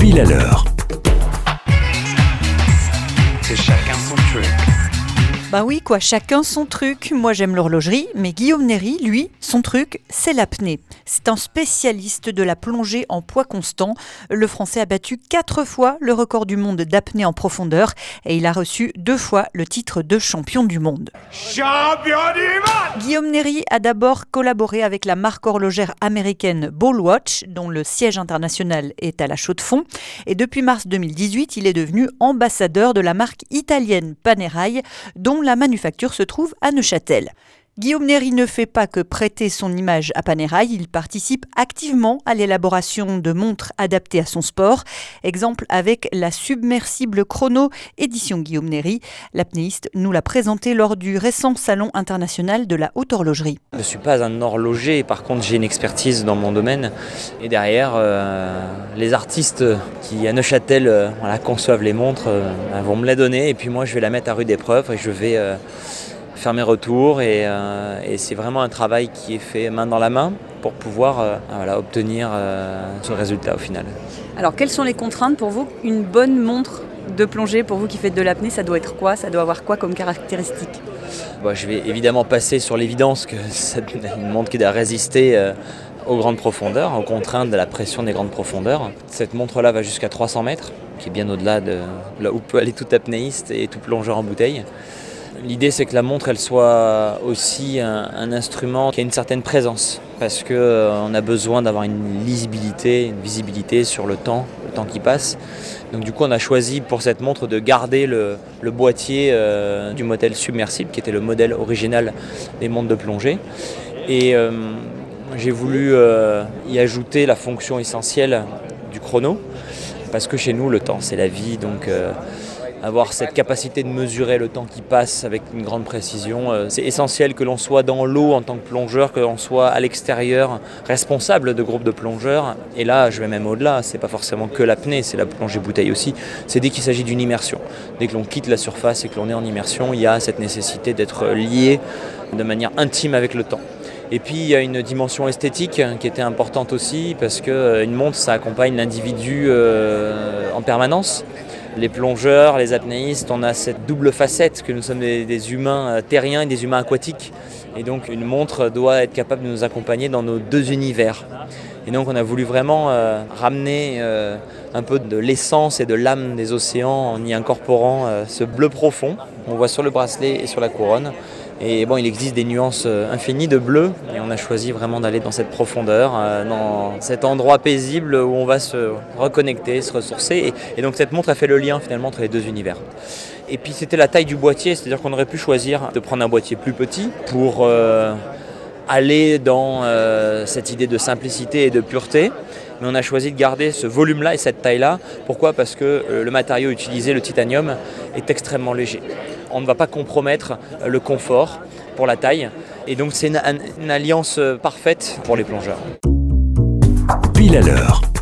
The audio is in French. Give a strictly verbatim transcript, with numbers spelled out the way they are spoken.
Pile à l'heure. C'est chacun son truc. Bah oui quoi, chacun son truc. Moi j'aime l'horlogerie, mais Guillaume Néry, lui, son truc, c'est l'apnée. C'est un spécialiste de la plongée en poids constant. Le Français a battu quatre fois le record du monde d'apnée en profondeur et il a reçu deux fois le titre de champion du monde. Champion du monde! Guillaume Néry a d'abord collaboré avec la marque horlogère américaine Ball Watch, dont le siège international est à La Chaux-de-Fonds. Et depuis mars deux mille dix-huit, il est devenu ambassadeur de la marque italienne Panerai, dont la manufacture se trouve à Neuchâtel. Guillaume Néry ne fait pas que prêter son image à Panerai, il participe activement à l'élaboration de montres adaptées à son sport. Exemple avec la submersible Chrono édition Guillaume Néry. L'apnéiste nous l'a présenté lors du récent salon international de la haute horlogerie. Je ne suis pas un horloger, par contre j'ai une expertise dans mon domaine. Et derrière, euh, les artistes qui à Neuchâtel euh, voilà, conçoivent les montres euh, vont me la donner et puis moi je vais la mettre à rude épreuve et je vais... Euh, faire mes retours et, euh, et c'est vraiment un travail qui est fait main dans la main pour pouvoir euh, voilà, obtenir euh, ce résultat au final. Alors quelles sont les contraintes pour vous? Une bonne montre de plongée pour vous qui faites de l'apnée, ça doit être quoi? Ça doit avoir quoi comme caractéristique? Bon, je vais évidemment passer sur l'évidence que c'est une montre qui doit résister euh, aux grandes profondeurs, aux contraintes de la pression des grandes profondeurs. Cette montre-là va jusqu'à trois cents mètres, qui est bien au-delà de là où peut aller tout apnéiste et tout plongeur en bouteille. L'idée c'est que la montre elle soit aussi un, un instrument qui a une certaine présence parce qu'on euh, a besoin d'avoir une lisibilité, une visibilité sur le temps, le temps qui passe. Donc du coup on a choisi pour cette montre de garder le, le boîtier euh, du modèle submersible qui était le modèle original des montres de plongée. Et euh, j'ai voulu euh, y ajouter la fonction essentielle du chrono parce que chez nous le temps c'est la vie donc euh, avoir cette capacité de mesurer le temps qui passe avec une grande précision. C'est essentiel que l'on soit dans l'eau en tant que plongeur, que l'on soit à l'extérieur, responsable de groupes de plongeurs. Et là, je vais même au-delà, c'est pas forcément que l'apnée, c'est la plongée bouteille aussi. C'est dès qu'il s'agit d'une immersion. Dès que l'on quitte la surface et que l'on est en immersion, il y a cette nécessité d'être lié de manière intime avec le temps. Et puis il y a une dimension esthétique qui était importante aussi parce qu'une montre, ça accompagne l'individu euh, en permanence. Les plongeurs, les apnéistes, on a cette double facette que nous sommes des, des humains terriens et des humains aquatiques. Et donc une montre doit être capable de nous accompagner dans nos deux univers. Et donc on a voulu vraiment euh, ramener euh, un peu de l'essence et de l'âme des océans en y incorporant euh, ce bleu profond qu'on voit sur le bracelet et sur la couronne. Et bon, il existe des nuances infinies de bleu et on a choisi vraiment d'aller dans cette profondeur, dans cet endroit paisible où on va se reconnecter, se ressourcer. Et, et donc cette montre a fait le lien finalement entre les deux univers. Et puis c'était la taille du boîtier, c'est-à-dire qu'on aurait pu choisir de prendre un boîtier plus petit pour euh, aller dans euh, cette idée de simplicité et de pureté. Mais on a choisi de garder ce volume-là et cette taille-là. Pourquoi ? Parce que le matériau utilisé, le titanium, est extrêmement léger. On ne va pas compromettre le confort pour la taille. Et donc c'est une, une alliance parfaite pour les plongeurs. Pile à l'heure.